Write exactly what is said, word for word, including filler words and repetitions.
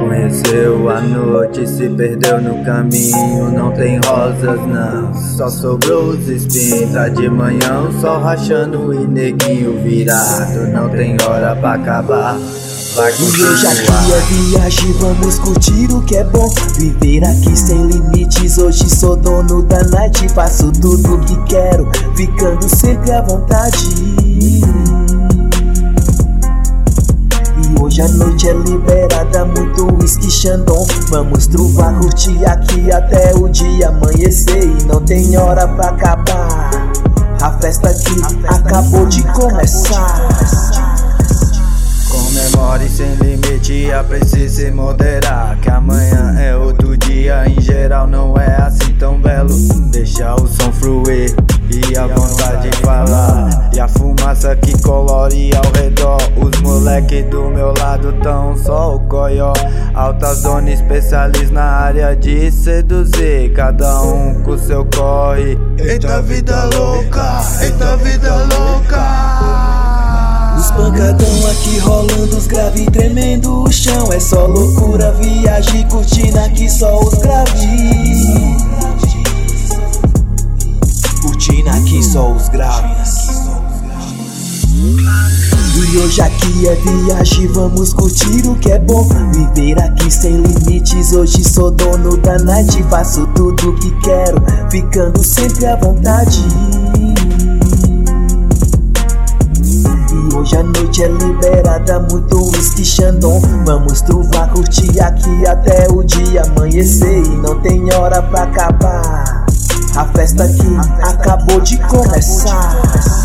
Conheceu a noite, se perdeu no caminho. Não tem rosas não, só sobrou os espinhos. Tá de manhã o sol rachando e neguinho virado. Não tem hora pra acabar, vai e hoje aqui é viagem, vamos curtir o que é bom. Viver aqui sem limites, hoje sou dono da night. Faço tudo o que quero, ficando sempre à vontade. E hoje a noite é liberada, muito whisky Chandon. Vamos truvar, curtir aqui até o dia amanhecer. E não tem hora pra acabar, a festa aqui acabou de começar. Comemore sem limite, aprecie se moderar, que amanhã é outro dia, em geral não é assim tão belo. Deixa o som fluir e a vontade de falar, e a fumaça que colore ao redor. Os moleque do meu lado tão só o coió. Alta zona, especialista na área de seduzir, cada um com seu corre. Eita vida louca, eita vida louca. Os pancadão aqui rolando, os grave tremendo o chão. É só loucura, viagem, curtindo aqui só os graves. Curtindo aqui só os graves. E hoje aqui é viagem, vamos curtir o que é bom. Viver aqui sem limites, hoje sou dono da night. Faço tudo o que quero, ficando sempre à vontade. Hoje a noite é liberada, muito whisky Chandon. Vamos truvar, curtir aqui até o dia amanhecer. E não tem hora pra acabar, a festa aqui acabou de começar.